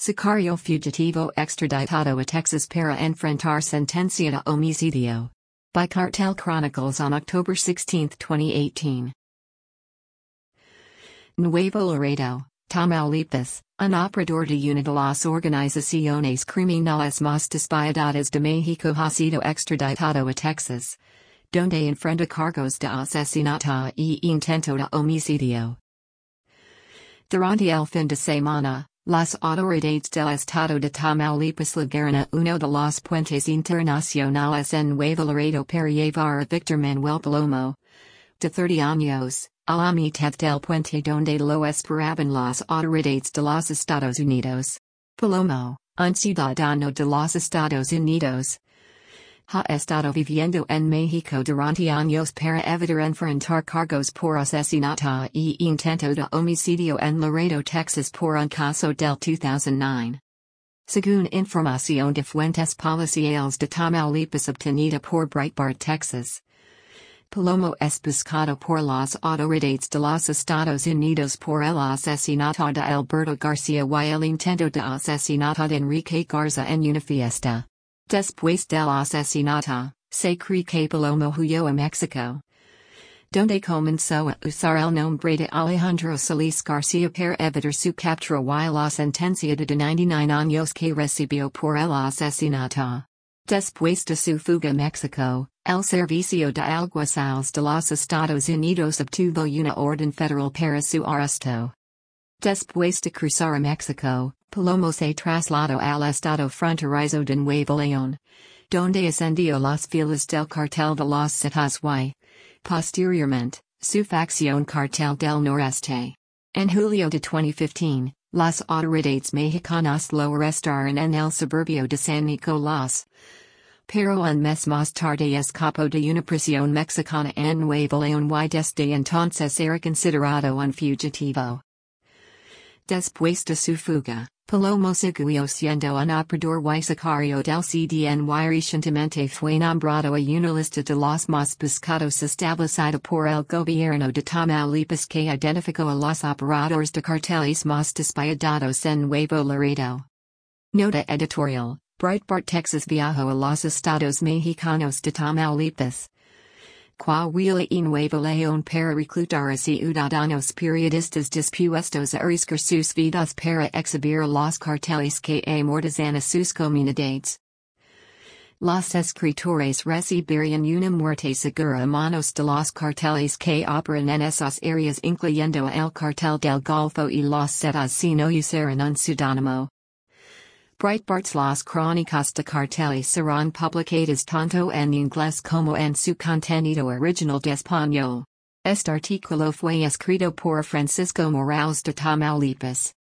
Sicario fugitivo extraditado a Texas para enfrentar sentencia de homicidio. By Cartel Chronicles on October 16, 2018. Nuevo Laredo, Tamaulipas, un operador de una de las organizaciones criminales más despiadadas de México ha sido extraditado a Texas, donde enfrenta cargos de asesinato y intento de homicidio. Durante el fin de semana, las autoridades del estado de Tamaulipas ligaron a uno de los puentes internacionales en Nuevo Laredo para llevar a Víctor Manuel Palomo, de 30 años, a la mitad del puente donde lo esperaban las autoridades de los Estados Unidos. Palomo, un ciudadano de los Estados Unidos, ha estado viviendo en México durante años para evitar enfrentar cargos por asesinato y intento de homicidio en Laredo, Texas por un caso del 2009. Según información de fuentes policiales de Tamaulipas obtenida por Breitbart, Texas, Palomo es buscado por las autoridades de los Estados Unidos por el asesinato de Alberto García y el intento de asesinato de Enrique Garza en una fiesta. Después del asesinato, se cree que Palomo huyó a México, donde comenzó a usar el nombre de Alejandro Solís García para evitar su captura y la sentencia de 99 años que recibió por el asesinato. Después de su fuga a México, el Servicio de Alguaciles de los Estados Unidos obtuvo una orden federal para su arresto. Después de cruzar a México, Palomo se trasladó al estado fronterizo de Nuevo León, donde ascendió las filas del cartel de los Zetas y, posteriormente, su facción Cartel del Noreste. En julio de 2015, las autoridades mexicanas lo arrestaron en el suburbio de San Nicolás, pero un mes más tarde escapó de una prisión mexicana en Nuevo León y desde entonces era considerado un fugitivo. Después de su fuga, Palomo siguió siendo un operador y sicario del CDN y recientemente fue nombrado a una lista de los más buscados establecida por el gobierno de Tamaulipas que identificó a los operadores de carteles más despiadados en Nuevo Laredo. Nota editorial: Breitbart, Texas viajó a los estados mexicanos de Tamaulipas, Coahuila y Nuevo León para reclutar a ciudadanos periodistas dispuestos a arriesgar sus vidas para exhibir a los carteles que amortizan a sus comunidades. Los escritores recibirían una muerte segura a manos de los carteles que operan en esas áreas, incluyendo el cartel del Golfo y los Zetas, si no usaran un pseudónimo. Breitbart's Las Crónicas de Carteles serán publicadas tanto en inglés como en su contenido original de español. Este artículo fue escrito por Francisco Morales de Tamaulipas.